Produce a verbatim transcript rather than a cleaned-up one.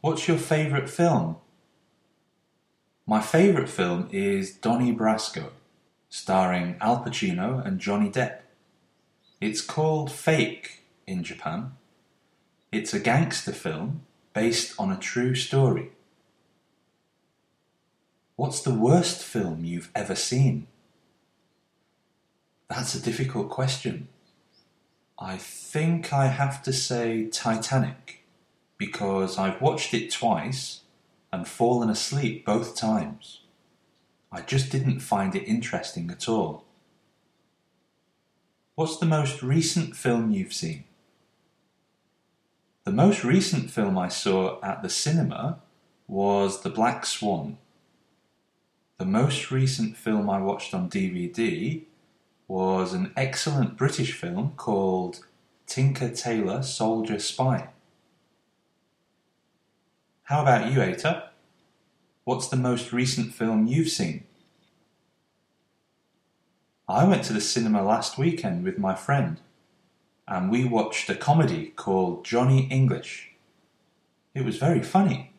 What's your favourite film? My favourite film is Donnie Brasco, starring Al Pacino and Johnny Depp. It's called Fake in Japan. It's a gangster film based on a true story. What's the worst film you've ever seen? That's a difficult question. I think I have to say Titanic, because I've watched it twice and fallen asleep both times. I just didn't find it interesting at all. What's the most recent film you've seen? The most recent film I saw at the cinema was The Black Swan. The most recent film I watched on D V D was an excellent British film called Tinker Tailor Soldier Spy. How about you, Eta? What's the most recent film you've seen? I went to the cinema last weekend with my friend, and we watched a comedy called Johnny English. It was very funny.